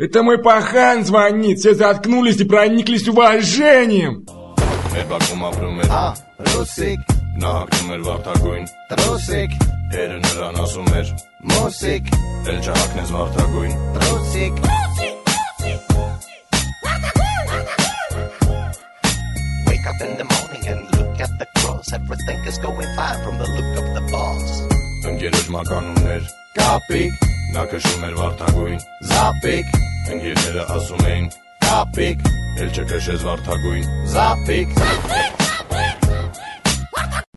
Это мой пахан звонит. Все заткнулись и прониклись уважением. Բակում ապրում էր Ռուսիկ Նահակնում էր վարդագույն Տրուսիկ Հերը նրան ասում էր Մուսիկ Էլ չհակնես վարդագույն Տրուսիկ Wake up in the morning and look at the cross Everything is going fine from the look of the boss Ընկերոջ մականուններ Կապիկ Նա քշում էր վարդագույն Զապիկ Ընկերները ասում էին Կապիկ Էլ չքշես վարդագույն Զապիկ